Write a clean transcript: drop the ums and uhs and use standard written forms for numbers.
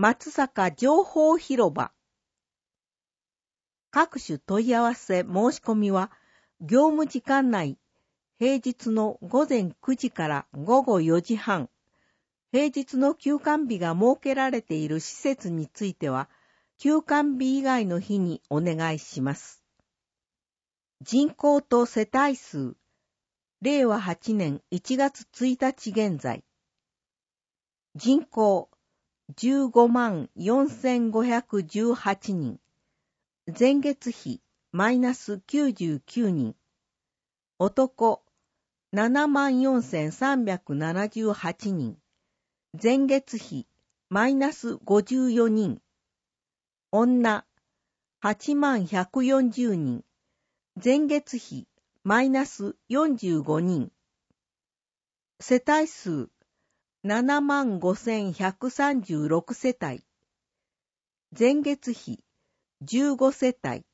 松坂情報広場。各種問い合わせ申し込みは、業務時間内、平日の午前9時から午後4時半、平日の休館日が設けられている施設については、休館日以外の日にお願いします。人口と世帯数、令和8年1月1日現在。人口、154,518人。前月比、マイナス99人。男、74,378人。前月比、マイナス54人。女、81,140人。前月比、マイナス45人。世帯数、75,136世帯。前月比、15世帯。